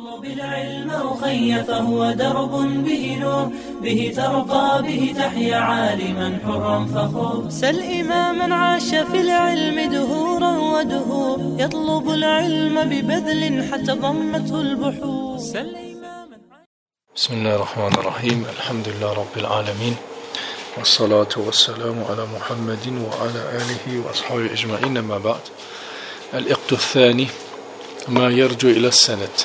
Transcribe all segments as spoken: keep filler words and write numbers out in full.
اطلب العلم أخي فهو درب به نور به ترقى به تحيا عالما حرا فخور سل إماما عاش في العلم دهورا ودهور يطلب العلم ببذل حتى ضمته البحور سل إماما. بسم الله الرحمن الرحيم. الحمد لله رب العالمين والصلاة والسلام على محمد وعلى آله وأصحابه أجمعين. أما بعد، الإقت الثاني ما يرجو إلى السند.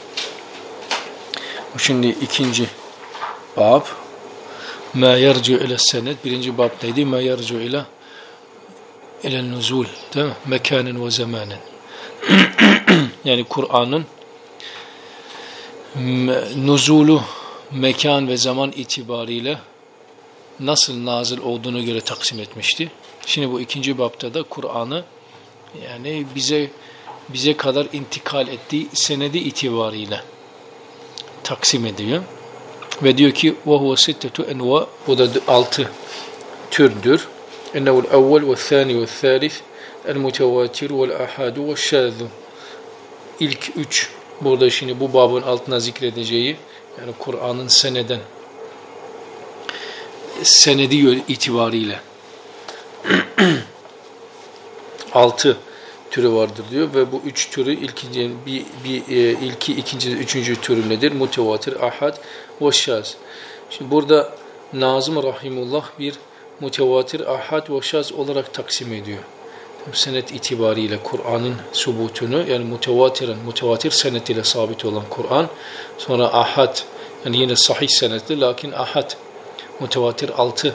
Şimdi ikinci bab ma yercu ile senet. Birinci bab neydi? Ma yercu ile ile nuzul, değil mi? Mekanen ve zamanen. Yani Kur'an'ın nuzulu mekan ve zaman itibariyle nasıl nazil olduğuna göre taksim etmişti. Şimdi bu ikinci babta da Kur'an'ı yani bize bize kadar intikal ettiği senedi itibariyle taksim ediyor. Ve diyor ki وَهُوَ سِتَّةُ اَنْوَى. Bu da altı türdür. اَنَّهُ الْاَوَّلُ وَالثَّانِ وَالثَّالِثِ الْمُتَوَاتِرُ وَالْاَحَادُ وَالشَّاذُ. İlk üç, burada şimdi bu babın altına zikredeceği, yani Kur'an'ın seneden, senedi itibariyle altı türü vardır diyor ve bu üç türü ilki, bir, bir, ilki ikinci, üçüncü türü nedir? Mutevatir, ahad ve şaz. Şimdi burada Nazım Rahimullah bir mutevatir, ahad ve şaz olarak taksim ediyor. Senet itibariyle Kur'an'ın subutunu, yani mutevatiren, mutevatir senet ile sabit olan Kur'an, sonra ahad, yani yine sahih senetli lakin ahad, mutevatir altı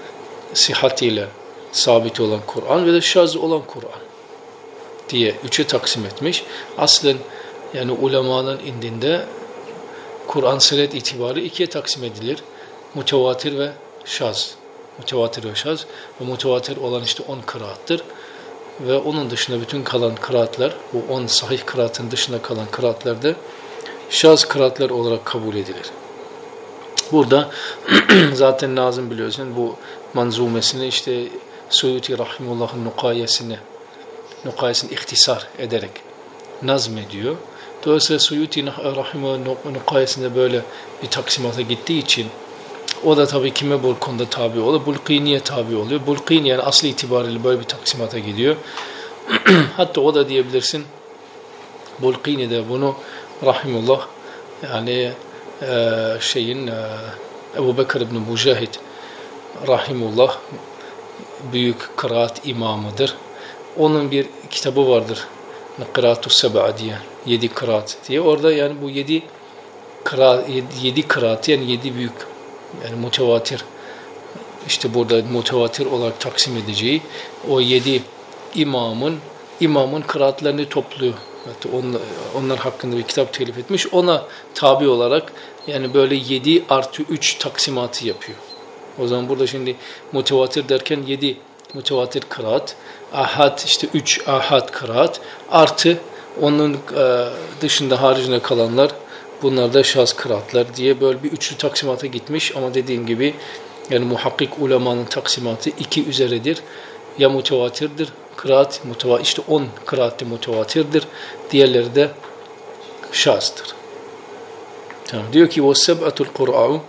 sihat ile sabit olan Kur'an ve de şaz olan Kur'an diye üçe taksim etmiş. Aslen yani ulemanın indinde Kur'an senet itibarı ikiye taksim edilir. Mutevatir ve şaz. Mutevatir ve şaz. Ve mutevatir olan işte on kıraattır. Ve onun dışında bütün kalan kıraatler, bu on sahih kıraatın dışında kalan kıraatler de şaz kıraatler olarak kabul edilir. Burada zaten Nazım biliyorsun bu manzumesini işte Suyuti Rahimullah'ın nukayesini nukayesini ihtisar ederek nazmediyor. Dolayısıyla Suyuti Rahimullah'ın nukayesinde böyle bir taksimata gittiği için o da tabii kime bu konuda tabi oluyor? Bulqini'ye tabi oluyor. Bulqini yani aslı itibariyle böyle bir taksimata gidiyor. Hatta o da diyebilirsin Bulqini de bunu Rahimullah yani e, şeyin e, Ebu Bekir İbni Mücahid Rahimullah büyük kıraat imamıdır. Onun bir kitabı vardır. Kıraat-ı Seb'a diye. Yedi kıraat diye. Orada yani bu yedi kıraat, yedi, yedi kıraat yani yedi büyük yani mutevatir işte burada mutevatir olarak taksim edeceği o yedi imamın imamın kıraatlerini topluyor. Hatta onlar, onlar hakkında bir kitap telif etmiş. Ona tabi olarak yani böyle yedi artı üç taksimatı yapıyor. O zaman burada şimdi mutevatir derken yedi mutevatir kıraat, ahad işte üç ahad kıraat artı onun dışında haricinde kalanlar bunlar da şaz kıraatlar diye böyle bir üçlü taksimata gitmiş ama dediğim gibi yani muhakkik ulemanın taksimatı iki üzeredir. Ya mutevatirdir kıraat, muteva işte on kıraatli mutevatirdir. Diğerleri de şazdır. Tamam. Diyor ki وَالسَّبْعَةُ الْقُرْعَةُ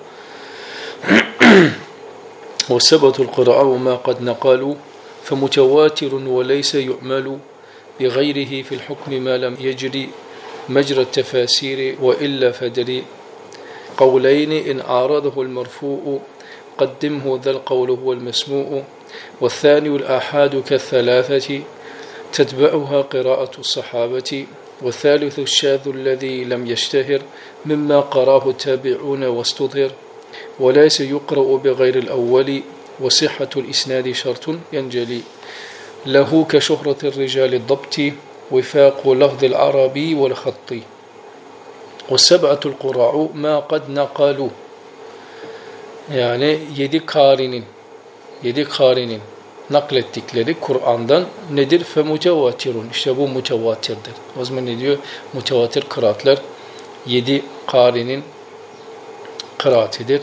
وَالسَّبْعَةُ الْقُرْعَةُ وَمَا قَدْ نَقَالُوا فَمُتَوَاتِرٌ وَلَيْسَ يُعْمَلُ بِغَيْرِهِ فِي الْحُكْمِ مَا لَمْ يَجْرِ مجرى التفاسير وإلا فدري قولين إن عارضه المرفوع قدمه ذا القول هو المسموع والثاني الآحاد كالثلاثة تتبعها قراءة الصحابة والثالث الشاذ الذي لم يشتهر مما قراه التابعون واستظهر وليس يقرأ بغير الأول وصحة الإسناد شرط ينجلي له كشهرة الرجال الضبط وفاق لفظ العربي والخط والسبعة القراء ما قد نقالوا. Yani yedi karinin yedi karinin naklettikleri Kur'an'dan nedir? Fe mutevatirun. İşte bu mutevatirdir. O zaman ne diyor? Mutevatir kıraatler yedi karinin kıraatidir.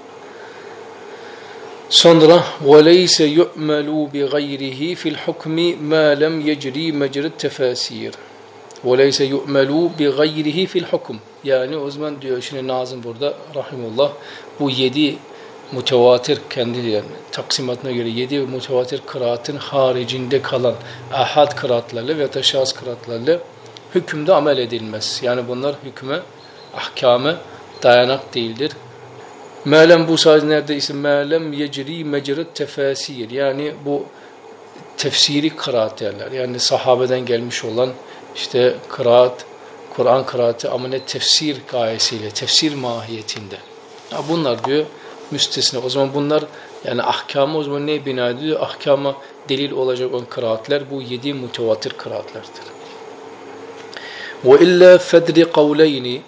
Sonra وَلَيْسَ يُعْمَلُوا بِغَيْرِهِ فِي الْحُكْمِ مَا لَمْ يَجْرِي مَجْرِ التَّفَاسِيرِ وَلَيْسَ يُؤْمَلُوا بِغَيْرِهِ فِي الْحُكُمِ. Yani o zaman diyor şimdi Nazım burada rahimullah bu yedi mutevatir kendi yani taksimatına göre yedi mutevatir kıraatın haricinde kalan ahad kıraatlarla veya şahs kıraatlarla hükümde amel edilmez. Yani bunlar hüküme, ahkame dayanak değildir. Me'lem bu sadece neredeyse me'lem yecri mecret tefasir. Yani bu tefsiri kıraat derler. Yani sahabeden gelmiş olan işte kıraat, Kur'an kıraatı ama ne tefsir gayesiyle, tefsir mahiyetinde. Ya bunlar diyor müstesna. O zaman bunlar yani ahkamı o zaman neye bina ediyor? Ahkama delil olacak olan kıraatler bu yedi mutevatir kıraatlerdir. Ve illa fedri kavleyni.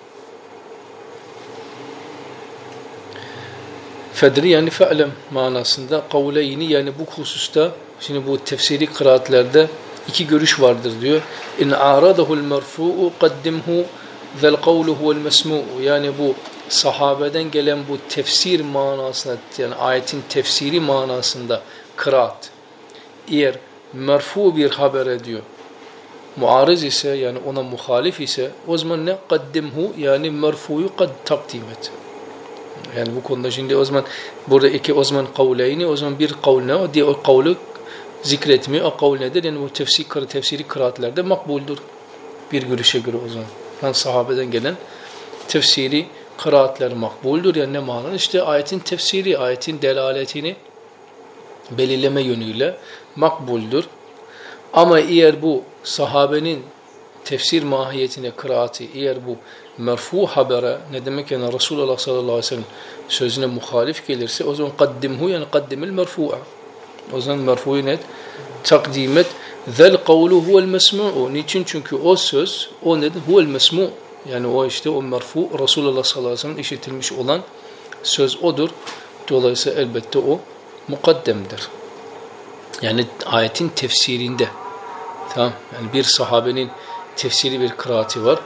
Fedri yani fe'lem manasında, kavleyni yani bu hususta şimdi bu tefsiri kıraatlerde iki görüş vardır diyor. İn a'radahu'l merfu'u qaddimhu zel kavlu huvel mesmu'u. Yani bu sahabeden gelen bu tefsir manasında yani ayetin tefsiri manasında kıraat eğer merfu bir haber ediyor muarız ise yani ona muhalif ise o zaman ne kaddimhu yani merfuyu kad takdim et. Yani bu konuda şimdi o zaman burada iki o zaman kavleyni o zaman bir kavl ne o diye o kavlu zikretmiyor. O kavl nedir? Yani bu tefsir, tefsiri kıraatlerde makbuldür. Bir görüşe göre o zaman. Yani sahabeden gelen tefsiri kıraatler makbuldür. Yani ne manada? İşte ayetin tefsiri, ayetin delaletini belirleme yönüyle makbuldür. Ama eğer bu sahabenin tefsir mahiyetine kıraati, eğer bu merfu habere ne demek yani Resulullah sallallahu aleyhi ve sellem sözüne muhalif gelirse o zaman kaddimhu yani kaddimil merfu'a. O zaman merfu'yu net takdim et. Zel kavlu huvel mesmu'u. Niçin? Çünkü o söz o nedir? Huvel mesmu'. Yani o işte o merfu Resulullah sallallahu aleyhi ve sellem işitilmiş olan söz odur. Dolayısıyla elbette o mukaddemdir. Yani ayetin tefsirinde. Tamam. Yani bir sahabenin tefsiri bir kıraati var.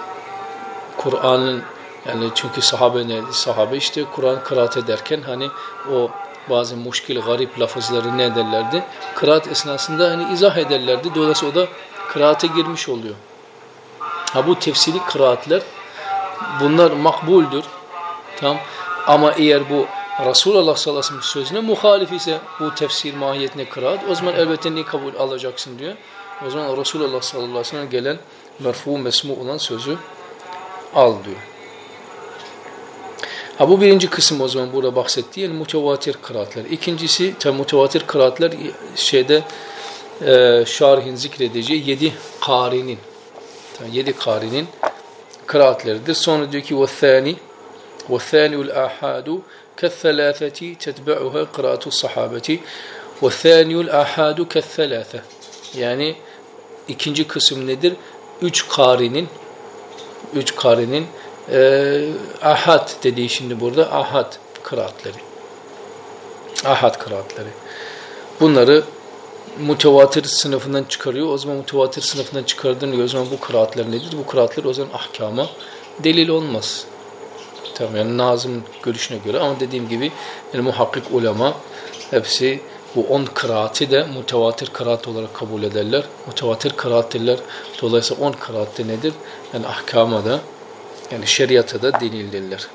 Kur'an'ın yani çünkü sahabe ne? Sahabe işte Kur'an kıraat ederken hani o bazı muşkil, garip lafızları ne ederlerdi? Kıraat esnasında hani izah ederlerdi. Dolayısıyla o da kıraate girmiş oluyor. Ha bu tefsiri kıraatler bunlar makbuldür. Tamam. Ama eğer bu Resulullah sallallahu aleyhi ve sellem sözüne muhalif ise bu tefsir mahiyetine kıraat o zaman elbette ne kabul alacaksın diyor. O zaman Resulullah sallallahu aleyhi ve sellem gelen merfu mesmu olan sözü al diyor. Ha bu birinci kısım o zaman burada bahsettiği yani mutevatir kıraatler. İkincisi tabi mutevatir kıraatler şeyde e, şarihin zikredeceği yedi karinin tabi yedi karinin kıraatleridir. Sonra diyor ki وَالثَّانِ وَالثَّانِ الْآحَادُ كَالثَّلَاثَةِ تَتْبَعُهَا قِرَاتُ الصَّحَابَةِ وَالثَّانِ الْآحَادُ كَالثَّلَاثَةِ. Yani ikinci kısım nedir? Üç karinin üç karinin e, ahad dediği şimdi burada ahad kıraatleri. Ahad kıraatleri. Bunları mutevatir sınıfından çıkarıyor. O zaman mutevatir sınıfından çıkardığında o zaman bu kıraatler nedir? Bu kıraatler o zaman ahkama delil olmaz. Tamam yani Nazım görüşüne göre ama dediğim gibi yani muhakkik ulema hepsi bu on kıraati de mutevatir kıraat olarak kabul ederler. Mutevatir kıraatler dolayısıyla on kıraatte nedir? Yani ahkama da yani şeriata da delildirler.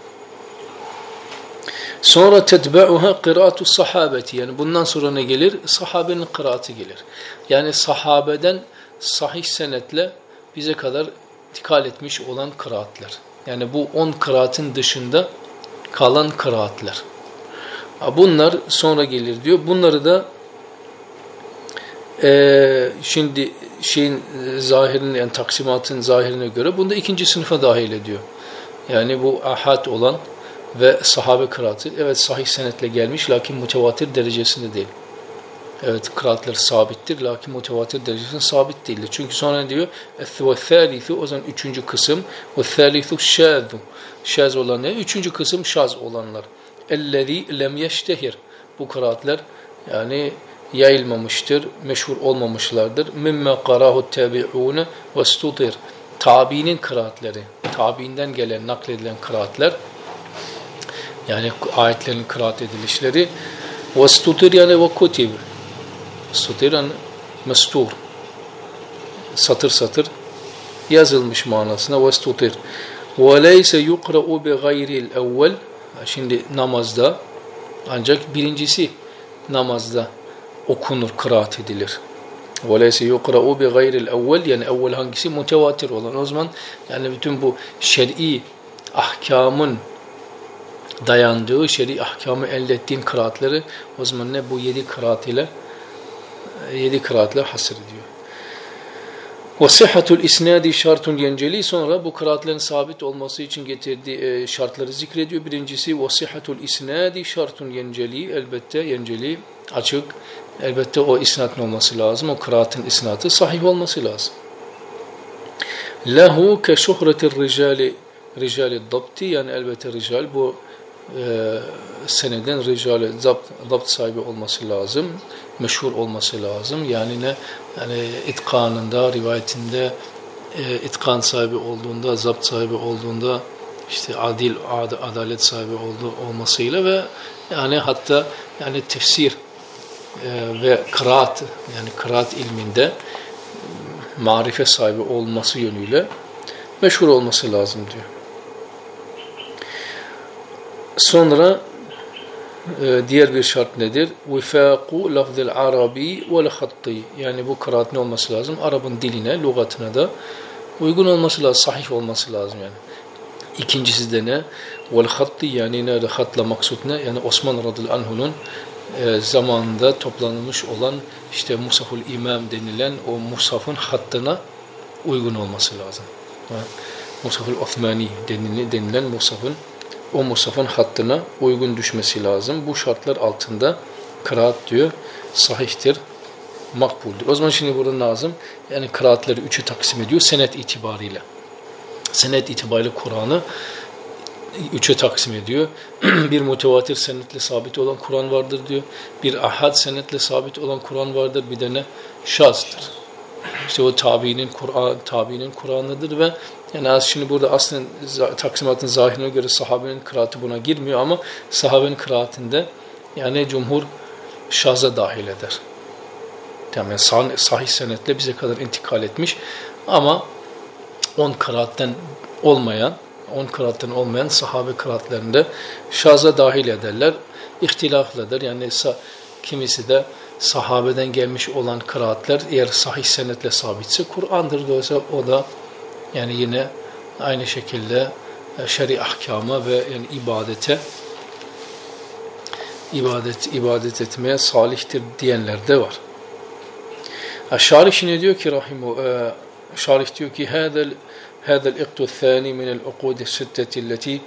Sonra tetbe'uha kıraatu sahabeti yani bundan sonra ne gelir? Sahabenin kıraati gelir. Yani sahabeden sahih senetle bize kadar intikal etmiş olan kıraatler. Yani bu on kıraatın dışında kalan kıraatler. Bunlar sonra gelir diyor. Bunları da e, şimdi şeyin zahirine yani taksimatın zahirine göre bunda ikinci sınıfa dahil ediyor. Yani bu ahad olan ve sahabe kıraatı evet sahih senetle gelmiş lakin mutevatir derecesinde değil. Evet kıraatler sabittir lakin mutevatir derecesinde sabit değildir. Çünkü sonra diyor وَالثَّالِثُ o zaman üçüncü kısım وَالثَّالِثُ شَاذُ şaz olan ne? Üçüncü kısım şaz olanlar. اَلَّذ۪ي lem yeştehir bu kıraatler yani yayılmamıştır, meşhur olmamışlardır. مِمَّا قَرَاهُ التَّابِعُونَ وَاسْتُطِرْ tabiinin kıraatleri, tabiinden gelen nakledilen kıraatler yani ayetlerin kıraat edilişleri وَاسْتُطِرْ yani وَكُتِبْ Sutir yani mestur. Satır satır yazılmış manasına vestutir. Ve leyse yukra'u bi gayril evvel. Şimdi namazda ancak birincisi namazda okunur, kıraat edilir. Ve leyse yukra'u bi gayril evvel, yani evvel hangisi? Mutevatir olan. O zaman yani bütün bu şer'i ahkamın dayandığı, şer'i ahkamı elde ettiğin kıraatları o zaman ne? Bu yedi kıraat ile yedi kıraatla hasır ediyor. وَصِحَّةُ الْاِسْنَادِ şartun yenceli. Sonra bu kıraatlerin sabit olması için getirdiği şartları zikrediyor. Birincisi وَصِحَّةُ الْاِسْنَادِ şartun yenceli. Elbette yenceli, açık. Elbette o isnatın olması lazım. O kıraatın isnatı sahih olması lazım. لَهُ كَشُهْرَةِ الرِّجَالِ رِجَالِ الضَّبْتِ. Yani elbette rical bu e, seneden ricali zapt sahibi olması lazım. Meşhur olması lazım. Yani ne? Yani itkanında, rivayetinde e, itkan sahibi olduğunda, zapt sahibi olduğunda, işte adil, ad, adalet sahibi olduğu olmasıyla ve yani hatta yani tefsir e, ve kıraat, yani kıraat ilminde marife sahibi olması yönüyle meşhur olması lazım diyor. Sonra e, diğer bir şart nedir? Vifâku lafzil arabi vel hatti. Yani bu kıraat ne olması lazım? Arap'ın diline, lügatına da uygun olması lazım, sahih olması lazım yani. İkincisi de ne? Vel hatti, yani ne? Hatla maksud ne? Yani Osman radıyallahu anhu'nun e, zamanında toplanılmış olan işte Musaful İmam denilen o Musaf'ın hattına uygun olması lazım. Yani, Musaful Osmani denilen, denilen Musaf'ın o Musaf'ın hattına uygun düşmesi lazım. Bu şartlar altında kıraat diyor sahihtir, makbuldür. O zaman şimdi burada lazım, yani kıraatları üçe taksim ediyor senet itibariyle. Senet itibariyle Kur'an'ı üçe taksim ediyor. Bir mutevatir senetle sabit olan Kur'an vardır diyor. Bir ahad senetle sabit olan Kur'an vardır. Bir de ne? Şazdır. İşte o tabiinin Kur'an, tabiinin Kur'an'ıdır ve yani şimdi burada aslında taksimatın zahirine göre sahabenin kıraatı buna girmiyor ama sahabenin kıraatinde yani cumhur şaza dahil eder. Yani sahih senetle bize kadar intikal etmiş ama on kıraatten olmayan, on kıraatten olmayan sahabe kıraatlerinde şaza dahil ederler. İhtilaflıdır. Yani kimisi de sahabeden gelmiş olan kıraatler eğer sahih senetle sabitse Kur'an'dır. Dolayısıyla o da yani yine aynı şekilde şer'i ahkama ve yani ibadete ibadet ibadet etmeye salihtir diyenler de var. Şarih şimdi diyor ki rahimu şarih diyor ki hadal hadal iqtu thani min al-uqud as-sittati allati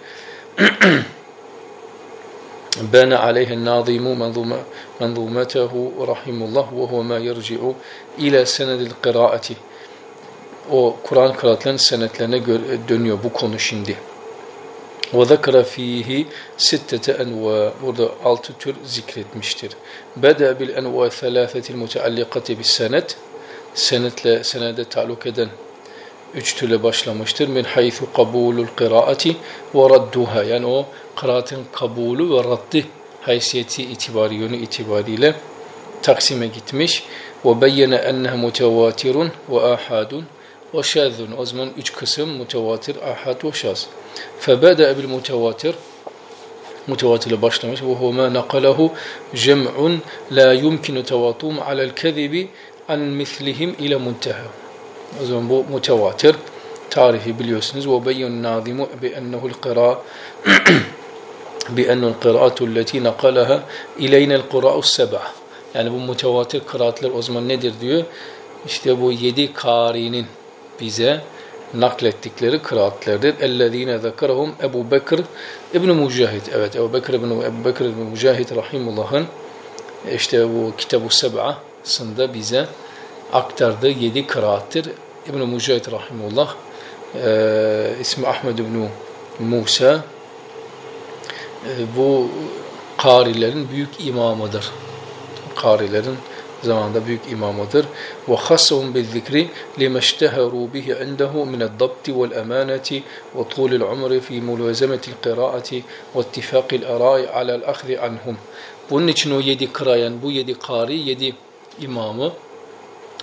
بنى عليه الناظم منظومته رحمه الله وهو ما يرجع إلى سند القراءة. O Kur'an kıraatlerinin senetlerine dönüyor bu konu şimdi. وَذَكَرَ ف۪يهِ سِتَّةَ اَنْوَى. Burada altı tür zikretmiştir. بَدَى بِالْاَنْوَى ثَلَاثَةِ الْمُتَعَلِّقَةِ بِالسَّنَدِ. Senetle, senede taluk eden üç türle başlamıştır. مِنْ حَيْثُ قَبُولُ الْقِرَاءَةِ وَرَدُّهَا. Yani o kıraatin kabulü ve raddi haysiyeti itibari, yönü itibariyle taksime gitmiş. وَبَيَّنَ اَنَّهَا مُتَوَاتِرٌ وَآحَادٌ وَشَاذٌ. O zaman üç kısım mutevatir, ahad ve şaz. فَبَدَأَ بِالْمُتَوَاتِرِ. Mutevatir ile başlamış. وَهُوَ مَا نَقَلَهُ جَمْعٌ لَا يُمْكِنُ تَوَاطُمْ عَلَى الْكَذِبِ عَنْ مِثْلِهِمْ اِلَى مُنْتَهَى. O zaman bu mutevatir. Tarihi biliyorsunuz. وَبَيَّنَ النَّاظِمُ بِأَنَّهُ الْقِرَاءِ بِأَنَّ الْقِرَاءَةُ الَّتِي نَقَلَهَا اِلَيْنَ الْقُرَاءُ السَّبَعَ. Yani bu mutevatir kıraatler o zaman nedir diyor? İşte bu yedi kârinin bize naklettikleri kıraatlerdir. اَلَّذ۪ينَ ذَكَرَهُمْ Ebu Bekir İbn-i Mücahid. Evet, Ebu Bekir İbn-i Ebu Bekir İbn-i Mücahid Rahimullah'ın işte bu Kitab-ı Seb'a'sında bize aktardığı yedi kıraattir. İbn-i Mücahid Rahimullah e, ismi Ahmed İbn-i Musa e, bu karilerin büyük imamıdır. Karilerin zamanında büyük imamıdır. Ve hassahum bizzikri limeşteharu bihi indehu min ad-dabti vel emaneti ve tulul umri fi mulazameti'l qiraati ve ittifaqil ara'i ala'l akhzi anhum. Bunun için o yedi kırayan, bu yedi kari, yedi imamı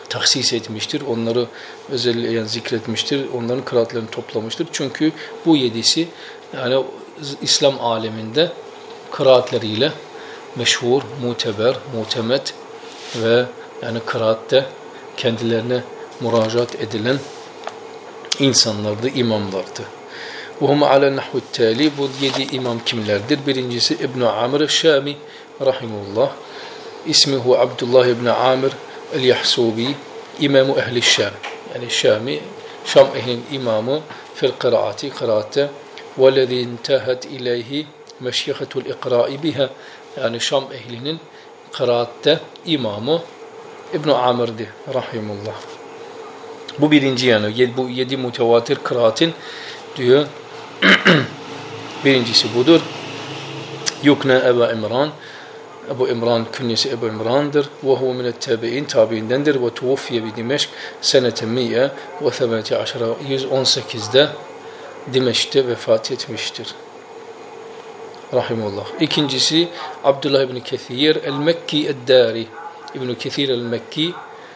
tahsis etmiştir. Onları özellikle yani zikretmiştir. Onların kıraatlerini toplamıştır. Çünkü bu yedisi yani İslam aleminde kıraatleriyle meşhur, muteber, mutemet ve yani kıraatte kendilerine müracaat edilen insanlardı, imamlardı. وهم على النحو التالي bu yedi imam kimlerdir? Birincisi İbn Amr Şami rahimullah. İsmi hu Abdullah ibn Amr el-Yahsubi, İmam-ı Ehli Şam. Yani Şami, Şam ehlinin imamı fil kıraati, kıraatte. وَالَّذِي انْتَهَتْ اِلَيْهِ مَشْيَخَةُ الْاِقْرَاءِ بِهَا. Yani Şam ehlinin kıraatte imamı İbn Amr'di rahimullah. Bu birinci yani bu yedi mutevatir kıraatin diyor. Birincisi budur. Yukna Ebu İmran. Ebu İmran künyesi Ebu İmran'dır. Ve huve minet tabi'in, tabi'indendir. Ve tuvuffiye bi Dimeşk senete mi'e ve themete aşara, yüz on sekizde Dimeşk'te vefat etmiştir. Rahimullah. İkincisi Abdullah ibn Kethir el-Mekki el-Dari. İbn Kethir el-Mekki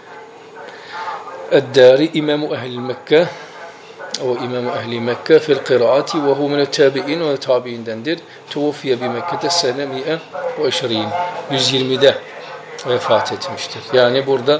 el-Dari İmam-ı Ehl-i Mekke o İmam-ı Ehli Mekke fil kıraati ve hu minel tabi'in ve tabi'indendir. Tuvuffiye bi Mekke'de sene mi'e ve eşrin, yüz yirmide vefat etmiştir. Yani burada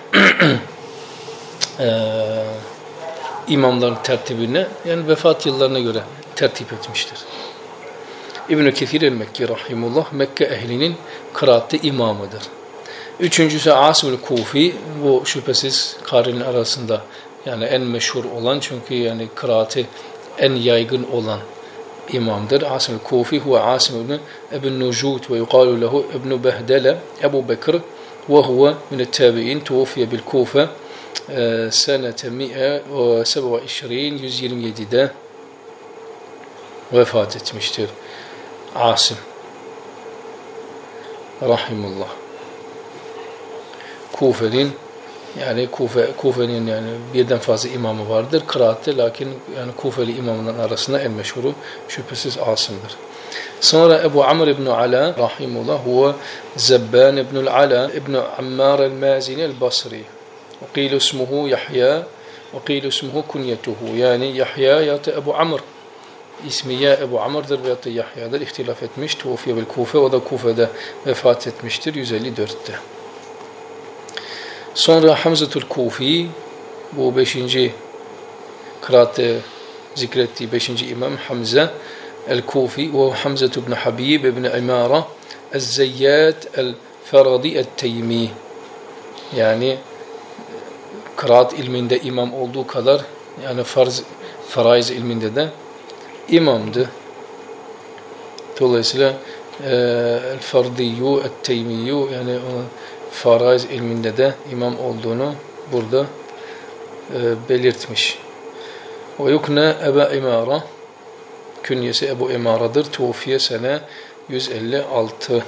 e, imamların tertibine yani vefat yıllarına göre tertip etmiştir. İbn-i Kethir el-Mekki rahimullah Mekke ehlinin kıraatte imamıdır. Üçüncüsü Asim el-Kufi, bu şüphesiz kari'nin arasında yani en meşhur olan çünkü yani kıraati en yaygın olan imamdır. Asim el-Kufi huve Asim ibn Ebu Nucut ve yuqalu lehu İbn Behdele Ebu Bekir ve huve minet tabi'in tuvuffiye bil Kufe senete mi'e ve sebe ve işrin, yüz yirmi yedide vefat etmiştir. Asim rahimullah. Kufe'nin yani Kufe, Kufe'nin yani birden fazla imamı vardır kıraatte, lakin yani Kufeli imamların arasında en meşhuru şüphesiz Asım'dır. Sonra Ebu Amr ibn Ala rahimullah huve Zebban ibn Ala ibn Ammar el-Mazini el-Basri. Ve qîlu ismuhu Yahya ve qîlu ismuhu kunyetuhu. Yani Yahya ya da Ebu Amr. İsmi ya Ebu Amr'dır veya da Yahya'dır. İhtilaf etmiş. Tuğfiye bil Kufe. O da Kufe'de vefat etmiştir. yüz elli dörtte. Sonra Hamzatul Kufi, bu beşinci kıraatte zikrettiği beşinci imam Hamza el-Kufi ve Hamza ibn Habib ibn İmara el-Zeyyat el-Faradi el-Teymi. Yani kıraat ilminde imam olduğu kadar yani farz, faraiz ilminde de imamdı. Dolayısıyla el-Fardiyyu el-Teymiyyu yani faraiz ilminde de imam olduğunu burada e, belirtmiş. Ve yukne Ebu İmara, künyesi Ebu İmara'dır. Tuğfiye sene yüz elli altı.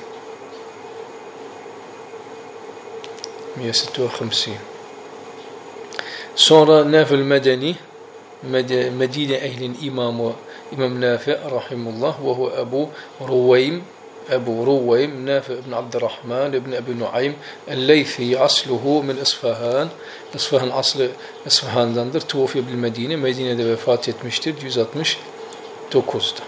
Sonra Naf'ül Medeni, Medine ehlin imamı İmam Nafi rahimullah ve hu Ebu Ruveym Ebu Ruveym Nafi ibn Abdurrahman ibn Ebu Nuaym el-Leythi asluhu min İsfahan. İsfahan aslı İsfahan'dandır. Tuğfiye bil Medine. Medine'de vefat etmiştir. yüz altmış dokuzda.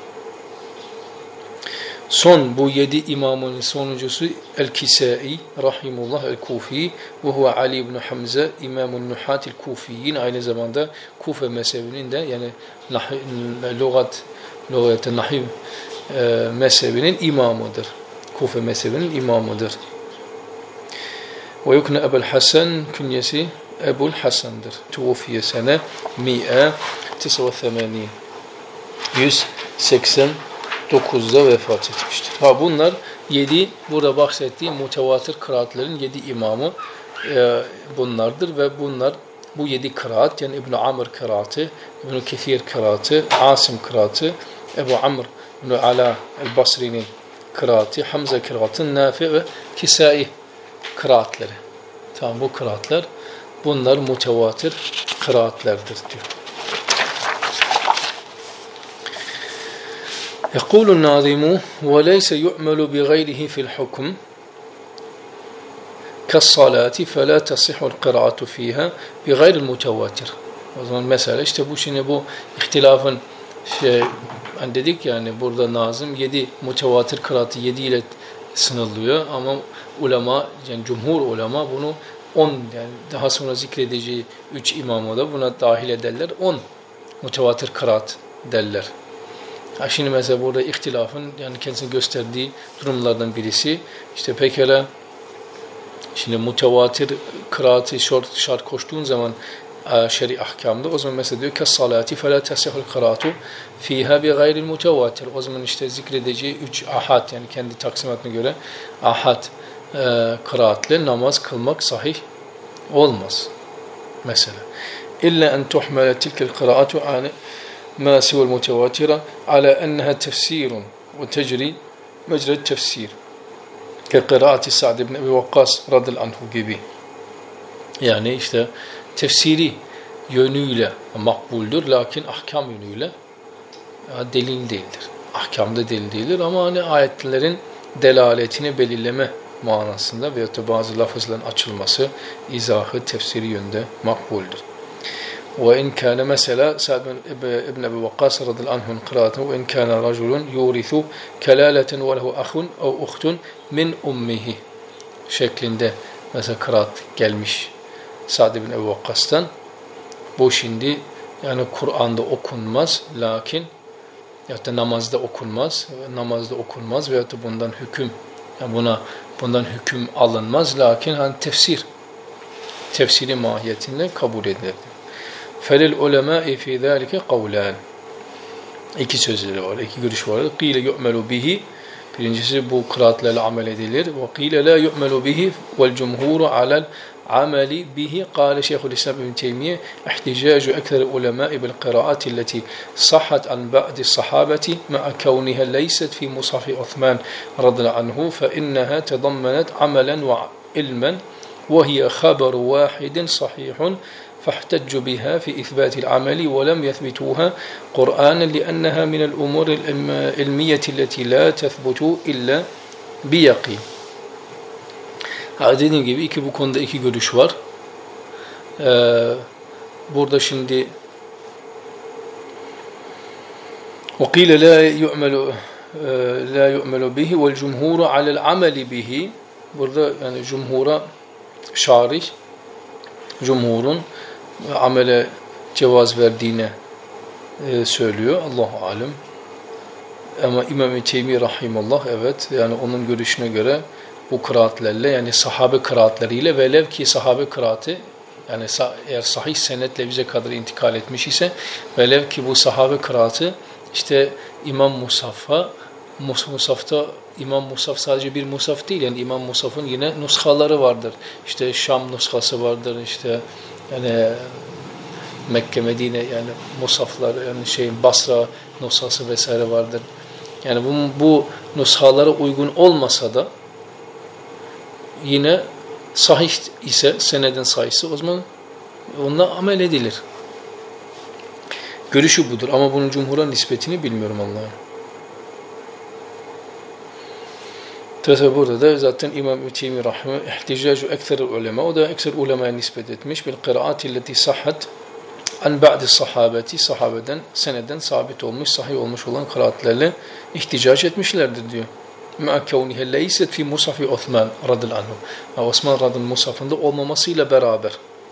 Son bu yedi imamın sonuncusu El-Kisai rahimullah el-Kufi ve huve Ali ibn Hamza İmamun Nuhat el-Kufiyin. Aynı zamanda Kufe mezhebinin de yani lügat lügat-ı nahiv E, mezhebinin imamıdır. Kufe mezhebinin imamıdır. Ve yukne Ebul Hasan, künyesi Ebul Hasan'dır. Tuğfiye sene mi'e tisa ve semenin. yüz seksen dokuzda vefat etmiştir. Ha bunlar yedi, burada bahsettiğim mutevatir kıraatlerin yedi imamı e, bunlardır ve bunlar bu yedi kıraat yani İbn Amr kıraatı, İbn Kethir kıraatı, Asim kıraatı, Ebu Amr ibn Ala el-Basri'nin kıraati, Hamza kıraatı, Nafi ve Kisai kıraatleri. Tamam, bu kıraatler bunlar mutevatir kıraatlerdir diyor. يقول الناظم وليس يعمل بغيره في الحكم كالصلاة فلا تصح القراءة فيها بغير المتواتر. O zaman mesela işte bu şimdi bu ihtilafın şey hani dedik yani burada Nazım yedi mutevatir kıraatı yedi ile sınırlıyor ama ulema yani cumhur ulema bunu on yani daha sonra zikredeceği üç imamı da buna dahil ederler. on mutevatir kıraat derler. Ha şimdi mesela burada ihtilafın yani kendisini gösterdiği durumlardan birisi işte pekala şimdi mutevatir kıraatı şart, şart koştuğun zaman şer'i ahkamda o zaman mesela diyor ki salati fela tasihul kıraatu fiha bi gayril mutevatir. O zaman işte zikredeceği üç ahad yani kendi taksimatına göre ahad e, kıraatle namaz kılmak sahih olmaz. Mesela illa en tuhmele tilkel kıraatu ani ma sivel mutevatira ala enneha tefsirun ve tecri mecret tefsir ke kıraati Sa'd ibn Ebi Vakkas radıyallahu anhu gibi. Yani işte tefsiri yönüyle makbuldür lakin ahkam yönüyle delil değildir. Ahkamda delil değildir ama hani ayetlerin delaletini belirleme manasında veyahut da bazı lafızların açılması, izahı, tefsiri yönde makbuldür. Ve in kâne mesela Sa'd ibn Ebi Vakkas radıyallahu anhu'nun kıraatı ve in kâne raculun yurithu kelâleten ve lehu ahun ev uhtun min ummihi şeklinde mesela kıraat gelmiş Sa'd ibn Ebi Vakkas'tan. Bu şimdi yani Kur'an'da okunmaz lakin ya da namazda okunmaz, namazda okunmaz veyahut da bundan hüküm yani buna bundan hüküm alınmaz lakin hani tefsir tefsiri mahiyetinde kabul edilir. Felil ulemâ'i fî zâlike kavlân. İki sözleri var, iki görüş var. Qîle yu'melu bihi. Birincisi bu kıraatlerle amel edilir. Ve qîle la yu'melu bihi vel cumhûru alel ameli bihi. Kâle Şeyhülislam İbn Teymiye ihticâcu ekser ulemâ'i bil kıraati alleti sahhat an ba'di sahabeti ma'a kavniha leyset fi mushafi Osman radıyallahu anhu fe inneha tedammenet amelen ve ilmen ve hiye haberu vahidin sahihun فاحتجوا بها في إثبات العمل ولم يثبتوها قرآنا لأنها من الأمور العلمية التي لا تثبت إلا بيقين. Dediğim gibi iki bu konuda iki görüş var. Ee, burada şimdi وقيل لا يؤمل لا يؤمل به والجمهور على العمل به. Burada yani cumhura şarih cumhurun amele cevaz verdiğine e, söylüyor. Allahu alem. Ama İmam-ı Teymi rahimallah evet yani onun görüşüne göre bu kıraatlerle yani sahabe kıraatleriyle velev ki sahabe kıraatı yani eğer sahih senetle bize kadar intikal etmiş ise velev ki bu sahabe kıraatı işte İmam Musaf'a Musaf'ta İmam Musaf sadece bir Musaf değil yani İmam Musaf'ın yine nuskaları vardır. İşte Şam nuskası vardır işte yani Mekke, Medine yani musaflar yani şeyin Basra nuskası vesaire vardır. Yani bu, bu nuskalara uygun olmasa da yine sahih ise senedin sahihse o zaman onunla amel edilir. Görüşü budur ama bunun cumhura nispetini bilmiyorum Allah'ım. Tabi burada da zaten İmam-ı Teymi rahime ihticacu ekser ulema o da ekser ulemaya nispet etmiş bil kıraati illeti sahhat an ba'di sahabeti sahabeden seneden sabit olmuş sahih olmuş olan kıraatlerle ihticac etmişlerdir diyor. Ma kavnihe leyset fi mushafi Osman radıyallahu anhu. Osman radıyallahu anh mushafında olmamasıyla beraber.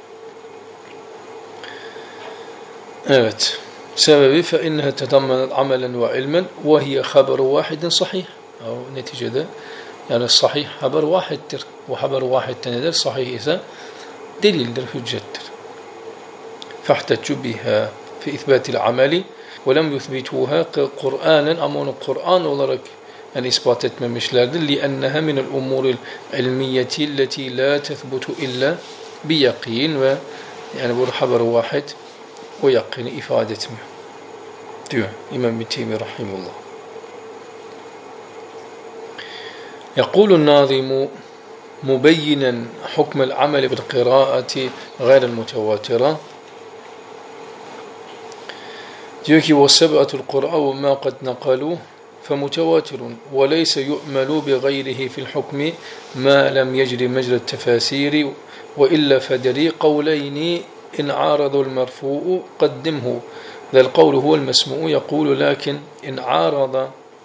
Evet. Sebebi fe inneha tedammenet amelen ve ilmen ve hiye haberu vahidin sahih. Neticede yani sahih haber vahiddir. Bu haber vahidde nedir? Sahih ise delildir, hüccettir. فَاحْتَجُّ بِهَا فِي اِثْبَاتِ الْعَمَلِ وَلَمْ يُثْبِتُوهَا Kur'anen ama onu Kur'an olarak yani ispat etmemişlerdir. لِأَنَّهَا مِنَ الْاُمُورِ الْعِلْمِيَّةِ الَّتِي لَا تَثْبُتُ إِلَّا بِيَقِينَ ve yani bu haber vahid o yakini ifade etmiyor diyor İmam-ı Teymi rahimullah. يقول الناظم مبينا حكم العمل بالقراءة غير المتواترة diyor ki وَسَبْعَةُ الْقُرْآنِ وَمَا قَدْ نَقَلُوا فمتواتر وليس يؤمل بغيره في الحكم ما لم يجري مجرى التفاسير وإلا فدري قولين إن عارض المرفوع قدمه ذا القول هو المسموع يقول لكن إن عارض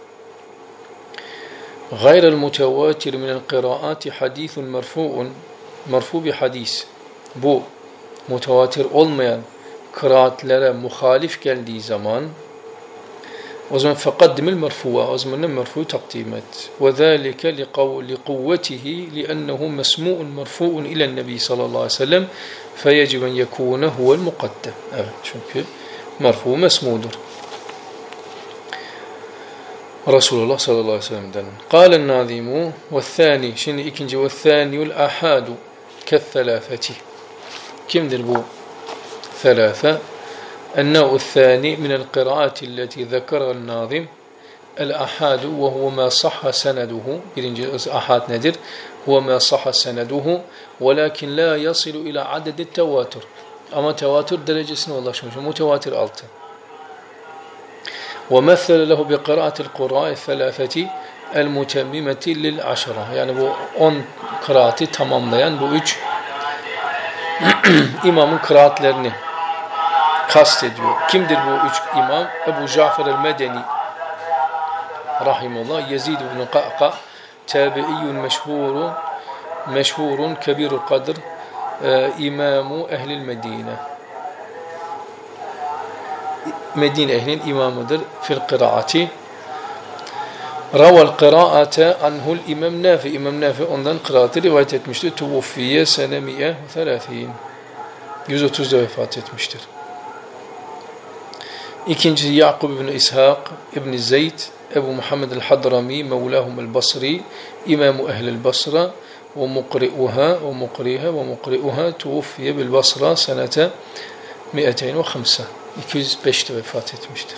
غير المتواتر من القراءات حديث مرفوع مرفوع بحديث bu mutawatir olmayan kıraatlere muhalif geldiği zaman o zaman fekaddimil merfu'a o zaman merfu'u takdim et ve zâlike li kuvvetihi li'ennehu mesmu'un merfu'un ilen nebi sallallahu aleyhi ve sellem feyecib en yekûne huvel mukaddem. Evet, çünkü merfu mesmudur Resulullah sallallahu aleyhi ve sellem'den. Kâlen nâzimu ve thâni, şimdi ikinci ve thâniul ahadu kethelâfeti. Kimdir bu thelâfe? النوع الثاني من القراءات التي ذكرها الناظم الأحاد وهو ما صح سنده birinci ahad nedir? هو ما صح سنده ولكن لا يصل إلى عدد التواتر ama tevatür derecesine ulaşmış. Mutevatir altı. ومثل له بقراءة القراء الثلاثة المتممة للعشرة. Yani bu on kıraati tamamlayan bu üç imamın kıraatlerini kastediyor. Kimdir bu üç imam? Ebu Cafer el-Medeni rahimullah, Yezid ibn Qa'qa, tabi'iyyun meşhurun meşhurun kebirul kadr, e, imamu ehlil Medine. Medine ehlinin imamıdır fil kıraati. Raval kıraate anhul İmam Nafi. İmam Nafi ondan kıraati rivayet etmiştir. Tuvuffiye sene mi'e thelathîn. yüz otuzda vefat etmiştir. İkincisi Yaqub ibn İshak ibn Zeyd Ebu Muhammed el-Hadrami mevlahum el-Basri İmamu ehlil Basra ve muqri'uha ve muqriha ve muqri'uha tuvuffiye bil Basra senete mi'eteyn ve khamsa. iki yüz beşte vefat etmiştir.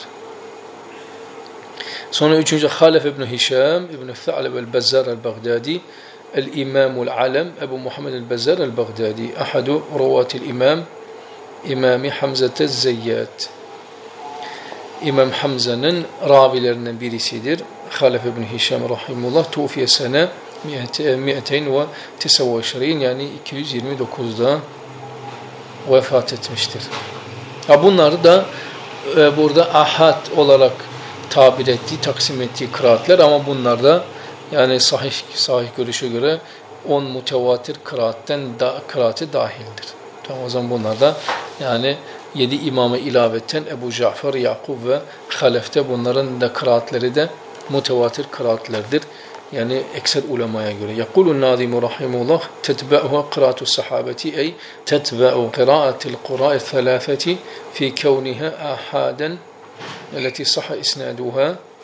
Sonra üçüncü Halef ibn Hişam ibn Tha'leb el-Bezzar el-Baghdadi el-İmamul Alem Ebu Muhammed el-Bezzar el-Baghdadi ahadu ruvatil imam İmami Hamzete Zeyyat. İmam Hamza'nın ravilerinden birisidir. Halef ibn Hişam rahimullah tufiye sene mi'eteyn ve tisa ve işrin yani iki yüz yirmi dokuzda vefat etmiştir. Ha bunları da e, burada ahad olarak tabir ettiği, taksim ettiği kıraatler ama bunlar da yani sahih sahih görüşe göre on mutevatir kıraatten da, kıraati dahildir. Tamam, o zaman bunlar da yani yedi imama ilaveten Ebu Cafer, Yakub ve Halef'te bunların da kıraatleri de mutevatir kıraatlerdir. Yani ekser ulemaya göre. Yakulun nazimu rahimullah tetbe'uha kıraatu sahabeti ey tetbe'u kıraatil kura'i thelâfeti fi kevniha ahaden التي صح إسنادها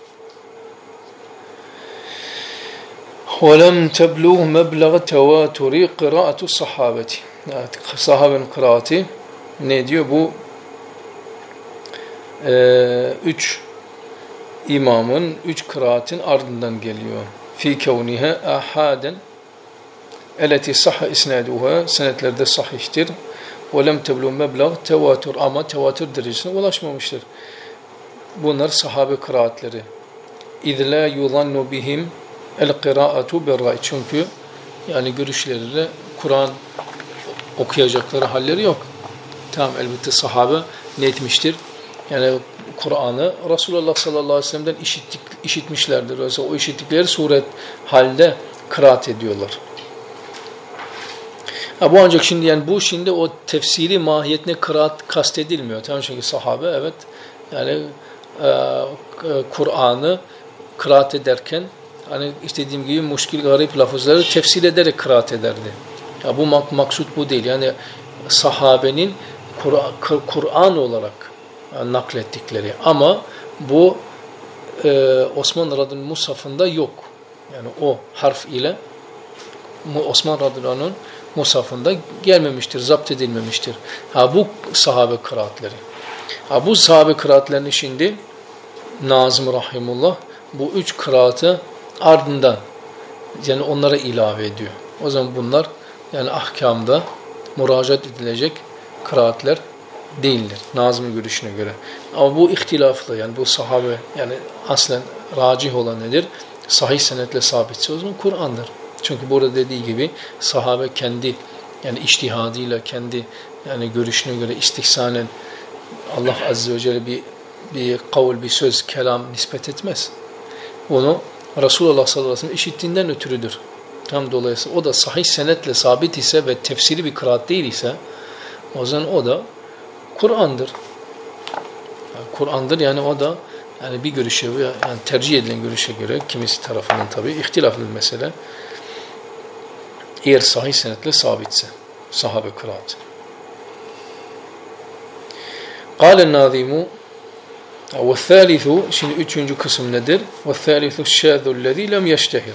ولم تبلغ مبلغ تواتر قراءة الصحابة. Sahabenin kıraati ne diyor? Bu e, üç imamın üç kıraatin ardından geliyor. Fi kevniha ahaden eleti sahha isnaduha senetlerde sahihtir. Ve lem teblû meblağ tevatür ama tevatür derecesine ulaşmamıştır. Bunlar sahabe kıraatleri. اِذْ لَا يُظَنُّ بِهِمْ الْقِرَاءَةُ بِالرَّأِ. Çünkü yani görüşleriyle Kur'an okuyacakları halleri yok. Tamam, elbette sahabe ne etmiştir? Yani Kur'an'ı Resulullah sallallahu aleyhi ve sellem'den işittik, işitmişlerdir. Mesela o işittikleri suret halde kıraat ediyorlar. Ha, bu ancak şimdi yani bu şimdi o tefsiri mahiyetine kıraat kastedilmiyor. Tamam, çünkü sahabe evet yani Kur'an'ı kıraat ederken hani istediğim gibi muşkil garip lafızları tefsir ederek kıraat ederdi. Ya bu mak maksut bu değil. Yani sahabenin Kur'an olarak yani naklettikleri ama bu e, Osman radıyallahu musafında yok. Yani o harf ile Osman radıyallahu musafında gelmemiştir, zapt edilmemiştir. Ha bu sahabe kıraatleri. Ha bu sahabe kıraatlerini şimdi Nazım rahimullah bu üç kıraatı ardından yani onlara ilave ediyor. O zaman bunlar yani ahkamda müracaat edilecek kıraatler değildir. Nazım görüşüne göre. Ama bu ihtilaflı yani bu sahabe yani aslen racih olan nedir? Sahih senetle sabitse o zaman Kur'an'dır. Çünkü burada dediği gibi sahabe kendi yani içtihadıyla kendi yani görüşüne göre istihsanen Allah Azze ve Celle bir bir kavl, bir söz, kelam nispet etmez. Onu Resulullah sallallahu aleyhi ve sellem işittiğinden ötürüdür. Tam dolayısıyla o da sahih senetle sabit ise ve tefsiri bir kıraat değil ise o zaman o da Kur'an'dır. Yani Kur'an'dır yani o da yani bir görüşe yani tercih edilen görüşe göre kimisi tarafından tabii ihtilaflı bir mesele. Eğer sahih senetle sabitse sahabe kıraat. قال الناظم والثالث şimdi üçüncü kısım nedir? وَالثَّالِثُ الشَّاذُ الَّذ۪ي لَمْ يَشْتَهِرْ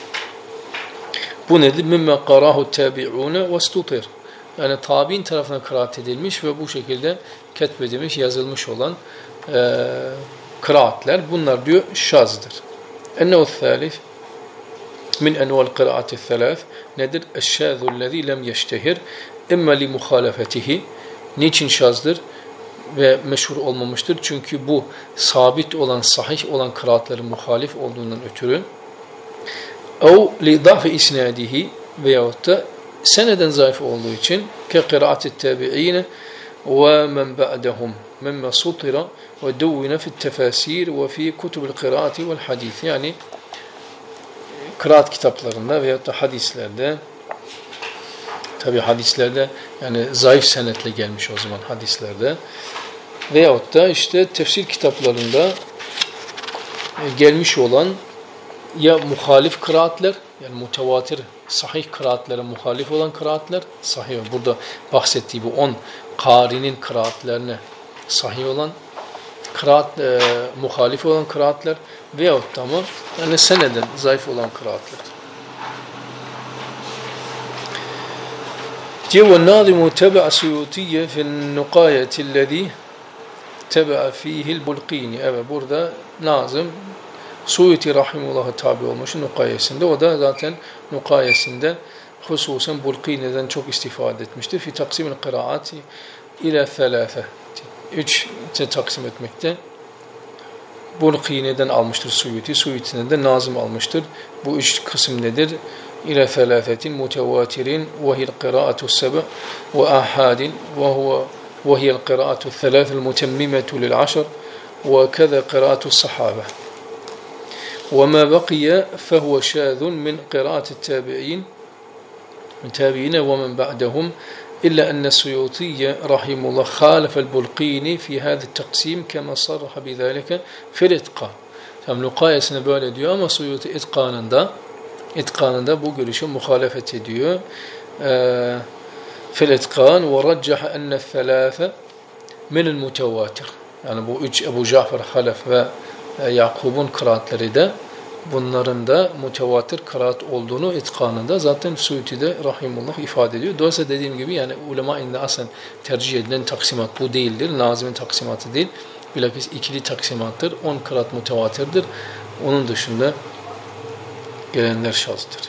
Bu nedir? مِمَّا قَرَاهُ التَّابِعُونَ وَاسْتُطِرْ Yani tabi'in tarafından kıraat edilmiş ve bu şekilde ketbedilmiş, yazılmış olan e, kıraatler. Bunlar diyor şazdır. اَنَّهُ الثَّالِث min enval kıraati الثَّلَاثِ Nedir? اَشَّاذُ الَّذ۪ي لَمْ يَشْتَهِرْ اِمَّا لِمُخَالَفَتِهِ Niçin şazdır? Ve meşhur olmamıştır. Çünkü bu sabit olan, sahih olan kıraatların muhalif olduğundan ötürü اَوْ لِضَعْفِ اِسْنَادِهِ veyahut da seneden zayıf olduğu için كَقِرَاءَةِ التَّابِعِينَ وَمَنْ بَعْدَهُمْ مِمَّا سُطِرَ وَدُوِّنَ فِي التَّفَاسِيرِ وَفِي كُتُبِ الْقِرَاءَةِ وَالْحَدِيثِ Yani kıraat kitaplarında veyahut da hadislerde tabi hadislerde yani zayıf senetle gelmiş o zaman hadislerde veyahut da işte tefsir kitaplarında gelmiş olan ya muhalif kıraatler yani mutevatir sahih kıraatlere muhalif olan kıraatler sahih burada bahsettiği bu on kârinin kıraatlerine sahih olan kıraat e, muhalif olan kıraatler veyahut da ama yani seneden zayıf olan kıraatler. diyor وَالنَّاظِمُ تَبَعَ سُيُوتِيَّ فِي النُّقَايَةِ الَّذ۪ي تَبَعَ ف۪يهِ الْبُلْق۪ينِ Evet burada Nazım Suyuti Rahimullah'a tabi olmuş Nukayesinde. O da zaten Nukayesinde hususen Bulqine'den çok istifade etmiştir. Fi taksimil kıraati ila thelâfe. Üç taksim etmekte. Bulqine'den almıştır Suyuti. Suyuti'den de Nazım almıştır. Bu üç kısım nedir? İlâ thelâfetin mutevâtirin ve hiyel kıraatu sebe' ve ahadin ve huve ve hiyel kıraatu thelâfel mutemmimetu lil aşr ve keza kıraatu sahabe. وما بقي فهو شاذ من قراءة التابعين التابعين ومن بعدهم إلا أن السيوطي رحمه الله خالف البلقيني في هذا التقسيم كما صرح بذلك في الإتقان. Tam Nukayesine böyle diyor ama Suyuti itkanında itkanında bu görüşü muhalefet ediyor. في الإتقان ورجح أن الثلاثة من المتواتر. Yani bu üç Ebu Cafer, Halef ve Yakub'un kıraatleri de bunların da mutevatir kıraat olduğunu itkanında zaten Suyuti'de Rahimullah ifade ediyor. Dolayısıyla dediğim gibi yani ulema-inde aslen tercih edilen taksimat bu değildir. Nazım'ın taksimatı değil. Bilakis ikili taksimattır. On kıraat mutevatirdir. Onun dışında gelenler şazdır.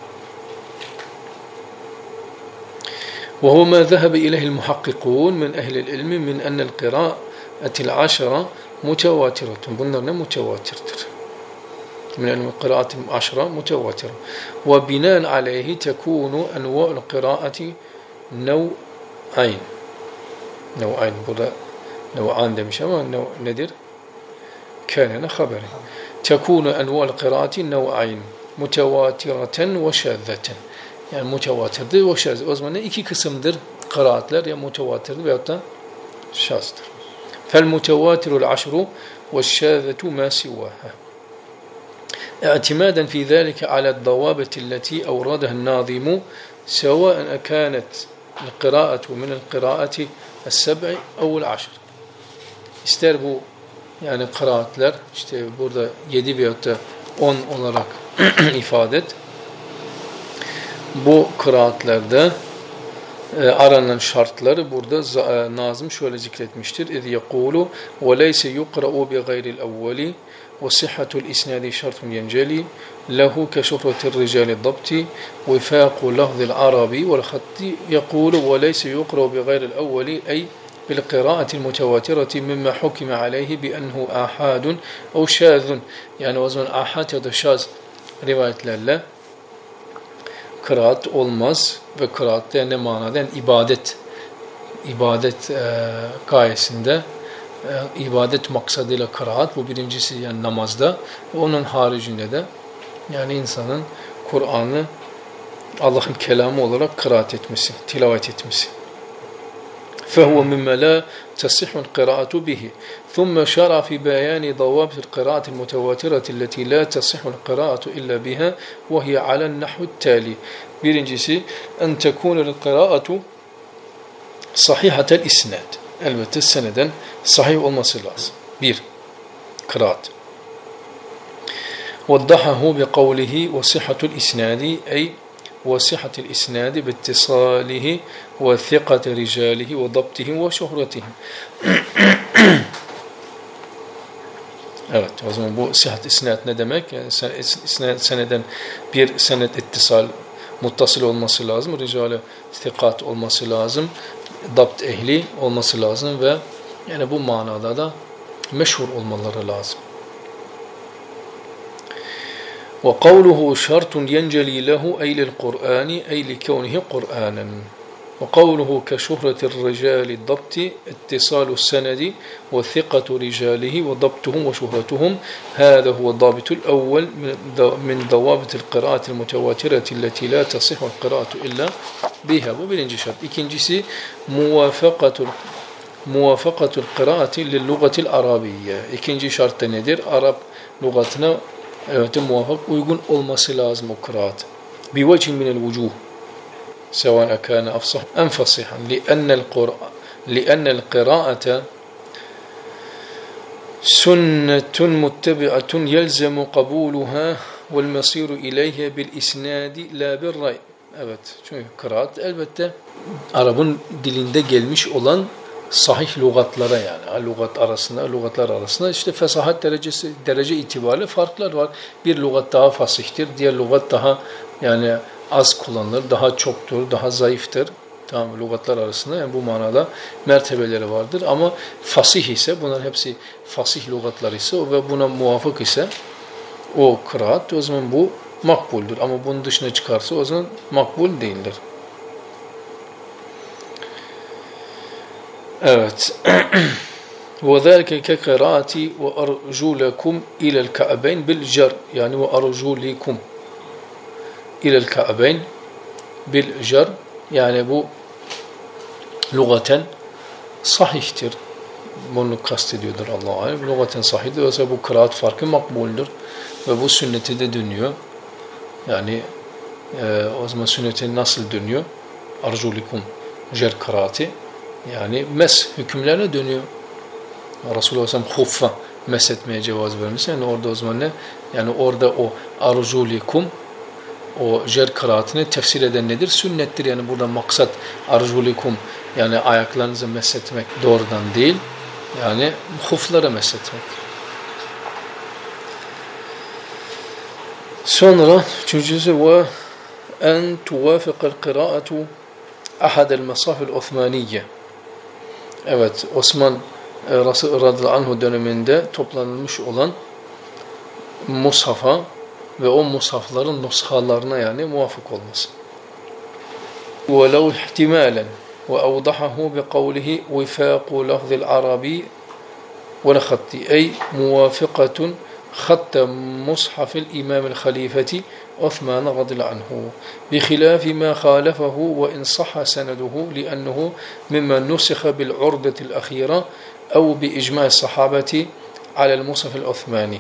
وهو ما ذهب إليه المحققون من أهل العلم من أن القراءة العشرة متواترة. Bunlar ne mutevatirdir? من القراءة العشرة متواترة. وبناء عليه تكون أنواع القراءة نوعين. نوعين. Burada نوعان demiş ama nedir? كان خبر. تكون أنواع القراءة نوعين متواترة وشاذة. Yani mutevatirdir ve şaz. O zaman iki kısımdır kıraatler ya mutevatirdir veyahut da şazdır. فالمتواتر العشر والشاذة ما سواها اعتمادا في ذلك على الضوابط التي أوردها الناظم سواء كانت القراءة من القراءة السبع أو العشر. İster bu yani kıraatler işte burada yedi veyahut da on olarak ifade et. Bu kıraatlerde e, aranan şartları burada e, Nazım şöyle zikretmiştir. اِذْ يَقُولُ وَلَيْسَ يُقْرَأُ بِغَيْرِ الْاَوَّلِ وَصِحَّةُ الْاِسْنَادِ شَرْطٌ يَنْجَلِي لَهُ كَشُهْرَةِ الرِّجَالِ الضَّبْطِ وِفَاقُ لَفْظِ الْعَرَبِ وَالْخَطِّ يَقُولُ وَلَيْسَ يُقْرَأُ بِغَيْرِ الْاَوَّلِ أي بالقراءة المتواترة مما حكم عليه بأنه آحاد أو شاذ. Yani o zaman ahad ya da şaz rivayetlerle kıraat olmaz ve kıraatte ne manada? Yani ibadet ibadet e, gayesinde e, ibadet maksadıyla kıraat, bu birincisi yani namazda, onun haricinde de yani insanın Kur'an'ı Allah'ın kelamı olarak kıraat etmesi, tilavet etmesi. فهو مما لا تصح القراءة به ثم شرع في بيان ضوابط القراءة المتواترة التي لا تصح القراءة إلا بها وهي على النحو التالي. Birincisi en tekûnel kıraatu sahihatel isnad. Elbette seneden sahih olması lazım. Bir, kıraat. Vaddahahu bi kavlihi ve sihhatul isnadi ey ve sihhatul isnadi bi ittisalihi ve thiqati ricalihi ve dabtihi ve şuhratihi. Evet, o zaman bu sihhat isnad ne demek? Yani seneden bir senet ittisal, muttasıl olması lazım, ricale thiqat olması lazım, dabt ehli olması lazım ve yani bu manada da meşhur olmaları lazım. وقوله شرط ينجلي له أي للقرآن أي لكونه قرآنا. وقوله كشهرة الرجال الضبط اتصال السند وثقة رجاله وضبطهم وشهرتهم. هذا هو الضابط الأول من ضوابط القراءة المتواترة التي لا تصح القراءة إلا بها. Bu birinci şart. İkincisi muvafakatul muvafakatul kıraati lil lugatil arabiyye. İkinci şart da nedir? Arap lügatına evet muvafak, uygun olması lazım o kıraat. Bi vechin minel vucuh. سواء كان أفصح أم فصيحا لأن القراءة لأن القراءة سنة متبعة يلزم قبولها والمصير إليها بالإسناد لا بالرأي. Evet, çünkü kıraat elbette Arap'ın dilinde gelmiş olan sahih lügatlara yani lügat arasında, lügatlar arasında işte fesahat derecesi derece itibariyle farklar var. Bir lügat daha fasihtir, diğer lügat daha yani az kullanılır, daha çoktur, daha zayıftır. Tamam, lügatlar arasında yani bu manada mertebeleri vardır ama fasih ise, bunların hepsi fasih lügatlar ise ve buna muvafık ise o kıraat, o zaman bu makbuldür ama bunun dışına çıkarsa o zaman makbul değildir. Evet. وَذَلْكَ كَقِرَاتِ وَأَرْجُلَكُمْ إِلَى الْكَعْبَيْنِ بِالْجَرْ yani وَأَرْجُلِكُمْ إِلَى الْكَعْبَيْنِ بِالْجَرْ yani bu lügaten sahihtir. Bunu kastediyordur Allah-u Alem. Lügaten sahihtir. Oysa bu kıraat farkı makbuldür ve bu sünnete de dönüyor. Yani e, o zaman sünnete nasıl dönüyor? Arjulikum jer kıraati yani mes hükümlerine dönüyor. Resulullah sallallahu aleyhi ve sellem huffa meshetmeye cevaz vermiş. Yani orada o zaman ne? Yani orada o arjulikum o jer kıraatini tefsir eden nedir? Sünnettir. Yani burada maksat arjulikum yani ayaklarınızı meshetmek doğrudan değil. Yani huflara meshetmek. Sonra üçüncüsü ve en tuvafiqal kıraatu ahadel masahil Osmaniyye. Evet, Osman radıyallahu anh döneminde toplanılmış olan mushafa ve o mushafların nushalarına yani muvafık olması. وَلَوْ احْتِمَالًا وَاَوْضَحَهُ بِقَوْلِهِ وِفَاقُ لَفْظِ الْعَرَبِي وَلَخَطِّ اَيْ مُوَافِقَةٌ خَطَّ مُصْحَفِ الْاِمَامِ الْخَلِيفَةِ عثمان رضي الله عنه بخلاف ما خالفه وإن صح سنده لأنه مما نسخ بالعردة الأخيرة أو بإجماع الصحابة على المصحف العثماني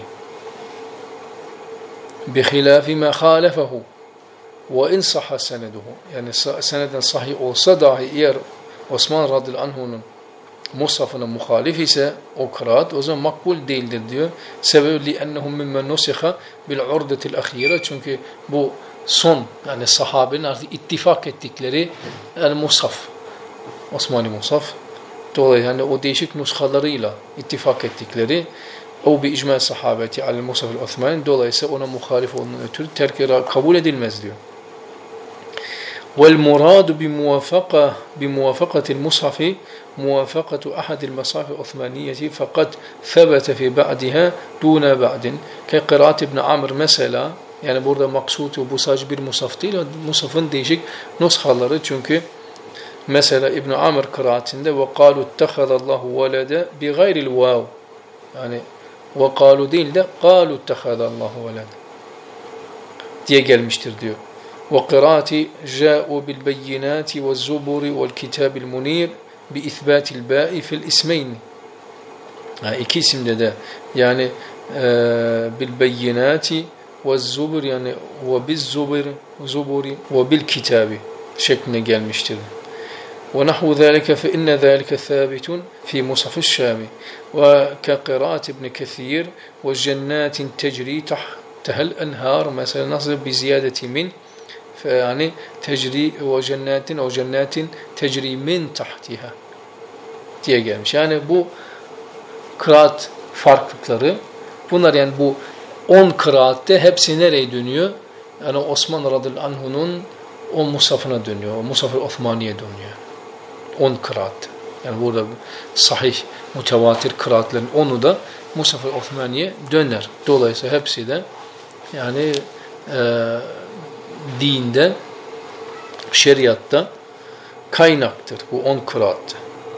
بخلاف ما خالفه وإن صح سنده yani seneden sahih olsa dahi eğer Osman radıyallahu anh'un mushafına muhalif ise o kıraat o zaman makbul değildir diyor. Sebebi li'ennehum mimmen nusikha bil urdetil ahire çünkü bu son yani sahabenin artık ittifak ettikleri yani mushaf Osmani mushaf dolayısıyla yani o değişik nuskalarıyla ittifak ettikleri o bir icma sahabeti alel mushaf-ı Osmani dolayısıyla ona muhalif olduğundan ötürü terk kabul edilmez diyor. والمراد بموافقة بموافقة المصحف موافقة أحد المصاحف العثمانية فقد ثبت في بعدها دون بعد كقراءة ابن عمرو mesela. Yani burada maksutu bu sadece bir musaf değil, musafın değişik nushaları. Çünkü mesela İbn Amr kıraatinde ve qalu ittehadallahu velede bi gayril vav. Yani ve qalu değil de qalu ittehadallahu velede diye gelmiştir diyor. Ve kıraati ja'u bil beyinati ve zuburi vel kitabil munir bi ithbatil ba'i fil ismeyn. Yani iki isimde de yani bil beyinati ve zubur yani ve biz zubur zuburi ve bil kitabi şeklinde gelmiştir. Ve nahvu zalika fe inne zalika thabitun fi musaf eş-Şami ve ka kıraat İbn Kethir ve cennetin tecri tahtaha el-enhar mesela nasıl bi ziyadeti min yani tecri ve cennetin o cennetin tecri min tahtiha diye gelmiş. Yani bu kıraat farklılıkları bunlar yani bu on kıraatte hepsi nereye dönüyor? Yani Osman radıyallahu anh'unun o musafına dönüyor. O Musaf-ı Osmaniye dönüyor. on kıraat. Yani burada sahih, mütevatir kıraatlerin onu da Musaf-ı Osmaniye döner. Dolayısıyla hepsi de yani e, dinde, şeriatta kaynaktır. Bu on kıraatte.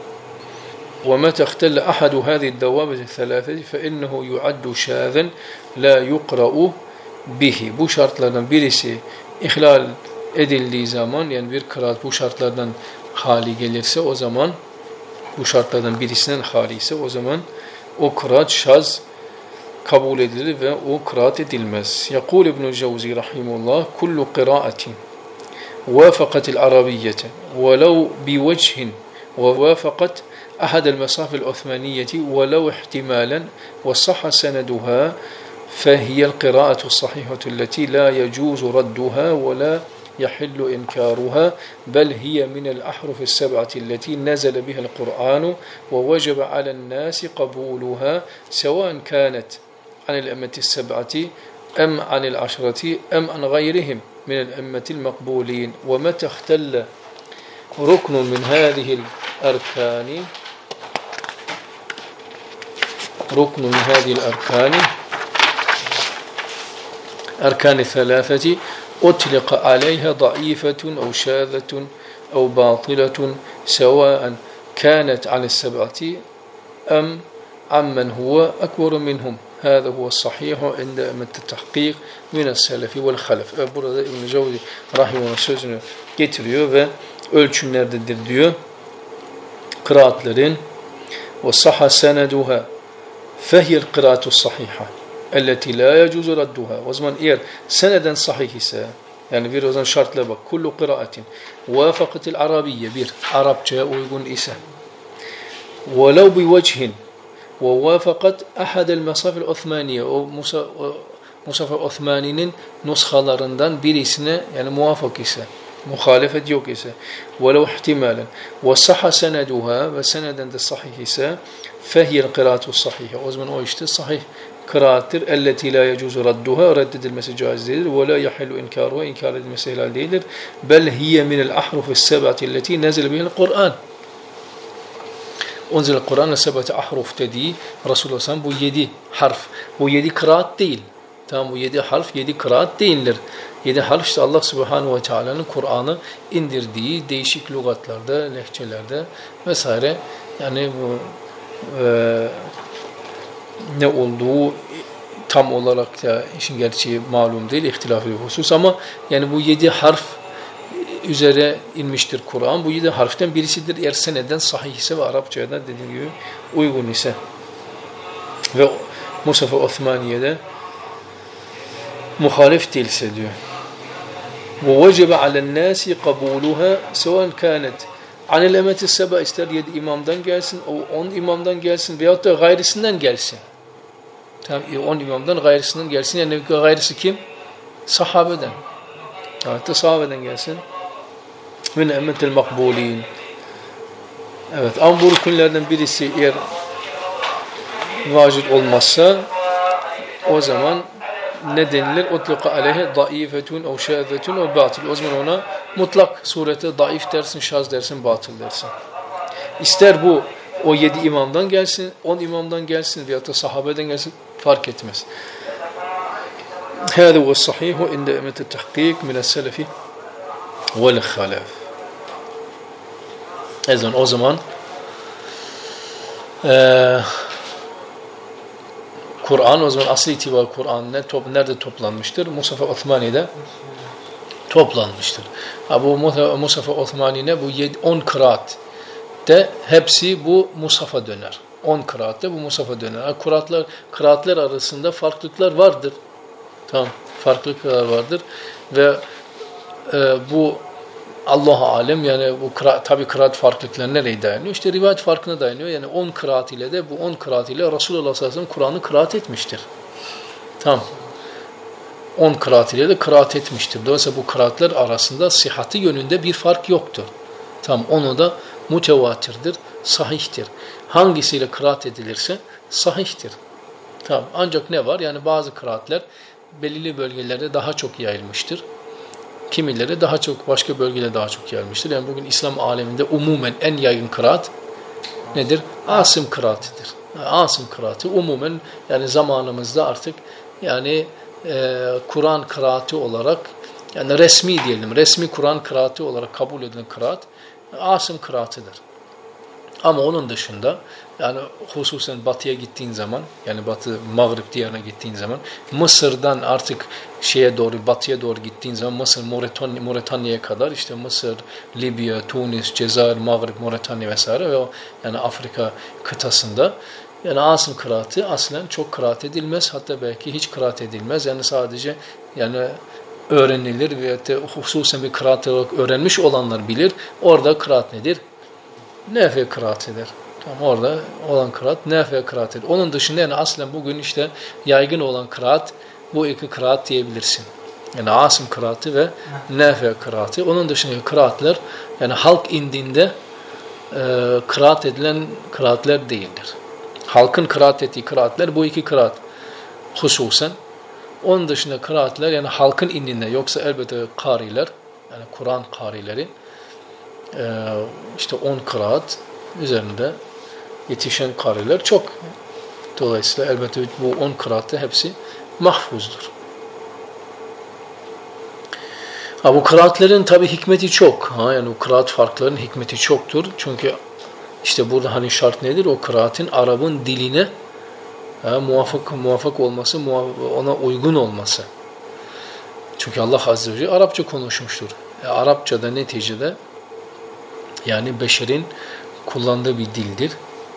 ومتى اختل أحد هذه الضوابط الثلاثة فإنه يعد شاذا لا يقرأ به. Bu şartlardan birisi ihlal edildiği zaman yani bir kıraat bu şartlardan hali gelirse o zaman bu şartlardan birisinden hali ise o zaman o kıraat şaz kabul edilir ve o kıraat edilmez. Yakul İbn-i Cevzi rahimullah kullu kıraatin وافقت العربية ولو بوجه ووافقت أحد المصاحف العثمانية ولو احتمالا وصح سندها فهي القراءة الصحيحة التي لا يجوز ردها ولا يحل إنكارها بل هي من الأحرف السبعة التي نزل بها القرآن ووجب على الناس قبولها سواء كانت عن الأئمة السبعة أم عن العشرة أم عن غيرهم من الأئمة المقبولين ومتى اختل ركن من هذه الأركان ركن من هذه الأركان أركان الثلاثة أطلق عليها ضعيفة أو شاذة أو باطلة سواء كانت عن السبعة أم عمن هو أكبر منهم هذا هو الصحيح عند التحقيق من السلف والخلف. Burada İbn-i Cevzi rahimahullah sözünü getiriyor ve ölçümlerdedir diyor. Kıraatlerin ve sahha seneduha fehiyel kıraatu sahiha elleti la yecuzu radduha. O zaman eğer seneden sahih ise yani bir o zaman şartlara bak. Kullu kıraatin vafakatil arabiyye bir Arapçaya uygun ise velev bi vecihin ve vafakat ahadel mesafil Osmaniye o Musaf-ı Osmani'nin nushalarından birisine yani muvafak ise muhalefet yok ise velev ihtimalen ve sahha seneduha ve seneden de sahih ise fehiyel kıraatu sahiha. O zaman o işte sahih kıraattir. Elleti la yecuzu radduha reddedilmesi caiz değildir. Ve la yahillu inkaruha inkar edilmesi helal değildir. Bel hiye minel ahrufis seb'ati elleti nezele bihel Kur'an. Unzile Kur'an'la seb'ati ahruf dediği Resulullah sallallahu aleyhi ve sellem bu yedi harf. Bu yedi kıraat değil. Tamam bu yedi harf yedi kıraat değildir. Yedi harf işte Allah subhanahu ve teala'nın Kur'an'ı indirdiği değişik lügatlarda, lehçelerde vesaire yani bu e, ne olduğu tam olarak da işin gerçeği malum değil, ihtilaflı bir husus ama yani bu yedi harf üzere inmiştir Kur'an. Bu yedi harften birisidir. Eğer seneden sahih ise ve Arapçaya da dediğim gibi uygun ise. Ve Musaf-ı Osmaniye'de muhalif değilse diyor. وَوَجَبَ عَلَى النَّاسِ قَبُولُهَا سَوَانْ كَانَتْ عَنِ الْاَمَةِ السَّبَا ister yedi imamdan gelsin, o on imamdan gelsin veyahut da gayrisinden gelsin. Tamam, on imamdan gayrisinden gelsin. Yani gayrisi kim? Sahabeden. Evet de sahabeden gelsin. min emmetil makbulin. Evet, ama bu rükünlerden birisi eğer vacip olmazsa o zaman ne denilir? Utluqa aleyhe daifetun ev şâzetun ev batıl. O zaman ona mutlak surete daif dersin, şaz dersin, batıl dersin. İster bu o yedi imamdan gelsin, on imamdan gelsin veyahut da sahabeden gelsin, fark etmez. هذا هو الصحيح عند أئمة التحقيق من السلف والخلف. Ezan o zaman e, Kur'an o zaman asli itibar Kur'an ne, top, nerede toplanmıştır? Musaf-ı Osmani'de toplanmıştır. Ha, bu Musaf-ı Osmani'ne bu on kıraat de hepsi bu Musaf'a döner. on kıraatte bu Musaf'a döner. Ha, kıraatlar, kıraatler arasında farklılıklar vardır. Tamam, farklılıklar vardır ve e, bu Allah-u alem yani bu tabi kıraat farklılıkları nereye dayanıyor? İşte rivayet farkına dayanıyor. Yani on kıraat ile de bu on kıraat ile Resulullah sallallahu aleyhi ve sellem Kur'an'ı kıraat etmiştir. Tamam. on kıraat ile de kıraat etmiştir. Dolayısıyla bu kıraatler arasında sıhhati yönünde bir fark yoktur. Tamam. Onu da mutevatirdir, sahihtir. Hangisiyle kıraat edilirse sahihtir. Tamam. Ancak ne var? Yani bazı kıraatler belirli bölgelerde daha çok yayılmıştır. Kimileri daha çok başka bölgelerde daha çok yayılmıştır. Yani bugün İslam aleminde umumen en yaygın kıraat nedir? Asım kıraatıdır. Asım kıraatı umumen yani zamanımızda artık yani e, Kur'an kıraatı olarak yani resmi diyelim, resmi Kur'an kıraatı olarak kabul edilen kıraat Asım kıraatıdır. Ama onun dışında yani hususen batıya gittiğin zaman yani batı Mağrib diyarına gittiğin zaman Mısır'dan artık şeye doğru batıya doğru gittiğin zaman Mısır, Moritanya, Moritanya'ya kadar işte Mısır, Libya, Tunis, Cezayir, Mağrib, Moritanya vesaire ve o yani Afrika kıtasında yani Asım kıraatı aslen çok kıraat edilmez hatta belki hiç kıraat edilmez yani sadece yani öğrenilir ve de hususen bir kıraat olarak öğrenmiş olanlar bilir. Orada kıraat nedir? Nefe kıraat eder. Tamam, orada olan kıraat nefe kıraat eder. Onun dışında yani aslen bugün işte yaygın olan kıraat bu iki kıraat diyebilirsin. Yani Asım kıraatı ve nefe kıraatı. Onun dışında kıraatler yani halk indinde e, kıraat edilen kıraatler değildir. Halkın kıraat ettiği kıraatler bu iki kıraat hususen. Onun dışında kıraatler yani halkın indinde yoksa elbette kariler yani Kur'an karileri Ee, işte on kıraat üzerinde yetişen kariler çok. Dolayısıyla elbette bu on kıraatte hepsi mahfuzdur. Ha, bu kıraatlerin tabi hikmeti çok. Ha, yani o kıraat farklarının hikmeti çoktur. Çünkü işte burada hani şart nedir? O kıraatin Arap'ın diline ha, muvaffak, muvaffak olması, ona uygun olması. Çünkü Allah Azze ve Celle Arapça konuşmuştur. E, Arapçada neticede yani beşerin kullandığı bir dildir.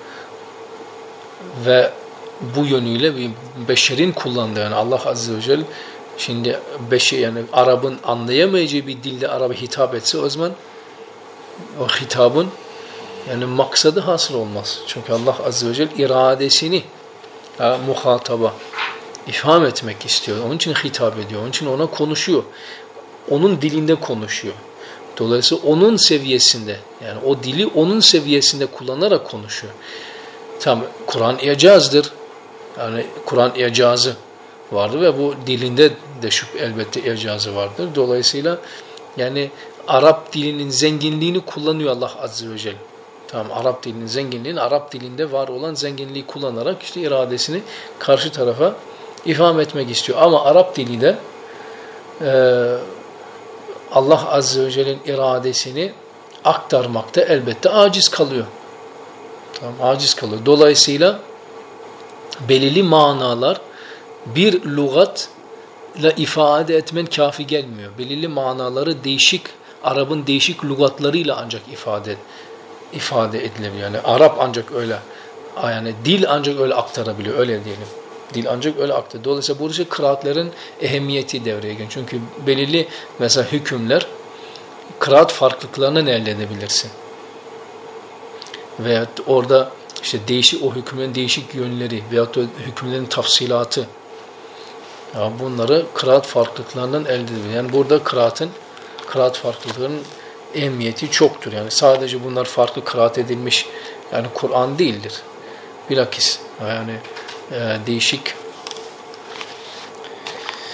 Ve bu yönüyle bir beşerin kullandığı yani Allah Azze ve Celle şimdi beşer yani Arap'ın anlayamayacağı bir dilde Arap'a hitap etse o zaman o hitabın yani maksadı hasıl olmaz. Çünkü Allah Azze ve Celle iradesini ha, muhataba ifham etmek istiyor. Onun için hitap ediyor. Onun için ona konuşuyor. Onun dilinde konuşuyor. Dolayısıyla onun seviyesinde yani o dili onun seviyesinde kullanarak konuşuyor. Tamam, Kur'an icazdır. Yani Kur'an icazı vardır ve bu dilinde de şu elbette icazı vardır. Dolayısıyla yani Arap dilinin zenginliğini kullanıyor Allah Azze ve Celle. Tamam, Arap dilinin zenginliğini Arap dilinde var olan zenginliği kullanarak işte iradesini karşı tarafa ifham etmek istiyor. Ama Arap dili de eee Allah Azze ve Celle'nin iradesini aktarmakta elbette aciz kalıyor. Tamam, aciz kalıyor. Dolayısıyla belirli manalar bir lügatla ifade etmen kafi gelmiyor. Belirli manaları değişik, Arap'ın değişik lügatlarıyla ancak ifade ifade edilebiliyor. Yani Arap ancak öyle, yani dil ancak öyle aktarabiliyor, öyle diyelim. Dil ancak öyle aktarıyor. Dolayısıyla burada kıraatlerin ehemmiyeti devreye giriyor. Çünkü belirli mesela hükümler kıraat farklılıklarından elde edebilirsin. Veyahut orada işte değişik o hükümlerin değişik yönleri veyahut da hükümlerin tafsilatı ya bunları kıraat farklılıklarından elde edebilir. Yani burada kıraatın kıraat farklılıklarının ehemmiyeti çoktur. Yani sadece bunlar farklı kıraat edilmiş yani Kur'an değildir. Bilakis yani e, değişik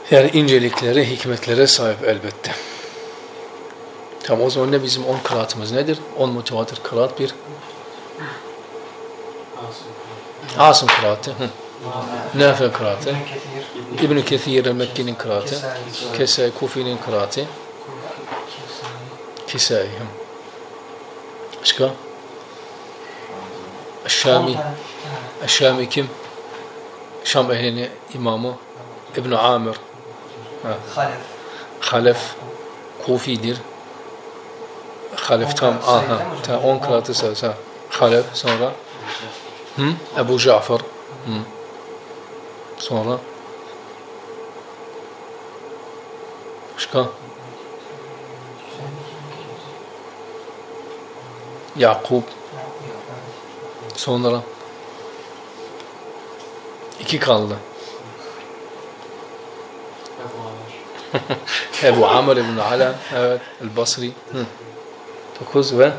Yani inceliklere, hikmetlere sahip elbette. Tamam, o zaman ne bizim on kıraatımız nedir? on mutevatir kıraat bir Asım kıraatı, Nafi kıraatı, İbn-i Kethir el-Mekki'nin kıraatı, Kesai Kufi'nin kıraatı, Kesai. Başka? Şami. Şami kim? Şam ehlinin imamı İbn Amir. Halef. Halef Kufi'dir. Halef tam aha. Ta on kıraatı sayısı. Halef sonra Hı? Ebu Cafer. Hı. Sonra başka? Yakub. Sonra iki kaldı. Ebu Amr ibn Ala, evet, el-Basri. Hı. Dokuz ve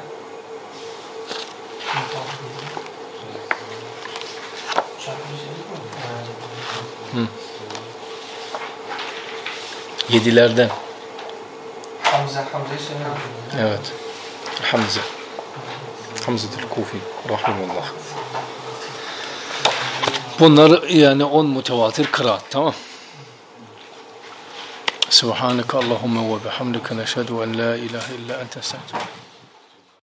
Hı. Yedilerden. Hamza, Hamza'yı söylüyorum. Evet. Hamza. Hamza-ül Kufi. Rahimullah. Bunlar yani on mutevatir kıraat, tamam. Subhaneke Allahümme ve bihamdike neşhedü en la ilahe illa ente estağfirüke.